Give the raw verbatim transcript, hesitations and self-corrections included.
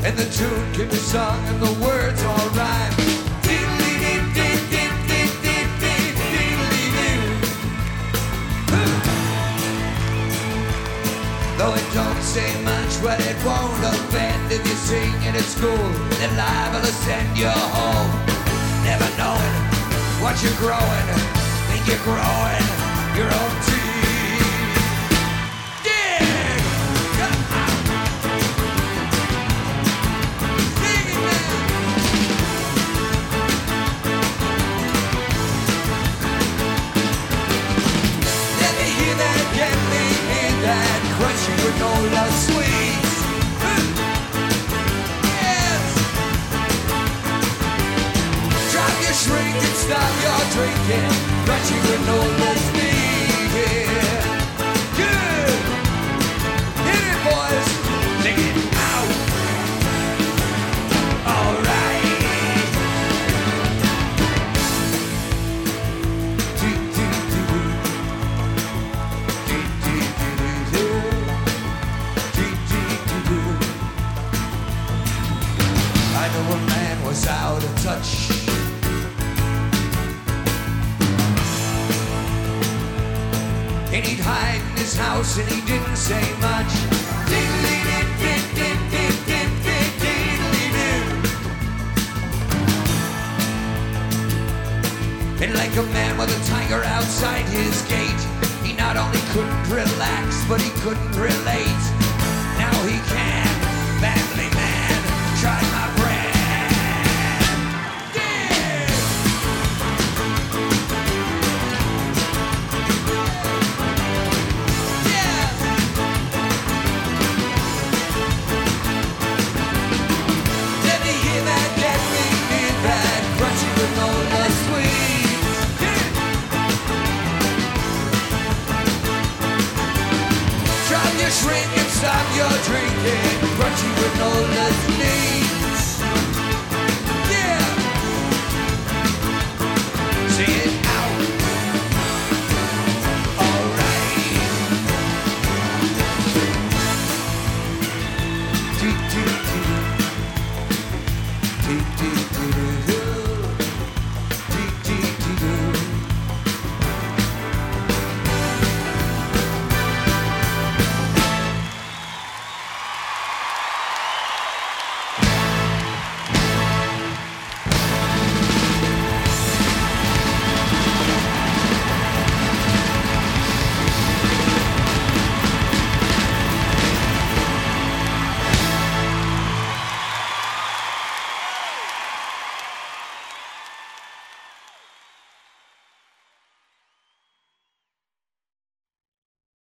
and the tune can be sung and the words all rhyme. Though it don't say much, well it won't offend if you sing it at school. Then liable to send you home, never knowing what you're growing. Think you're growing your own teeth. Crunchy granola sweets. Yes. Drop your shrink and stop your drinking. Crunchy granola's needed. Good. Hit it, boys. Sing it out. All right. I know a man was out of touch. And he'd hide in his house and he didn't say much. And like a man with a tiger outside his gate, he not only couldn't relax, but he couldn't relate. Now he can, family man, try my brand. Yeah! Yeah! Let me hear that, let me hear that crunchy granola sweet. Yeah! Drop your shrink and stop your drinking. Crunchy granola's neat.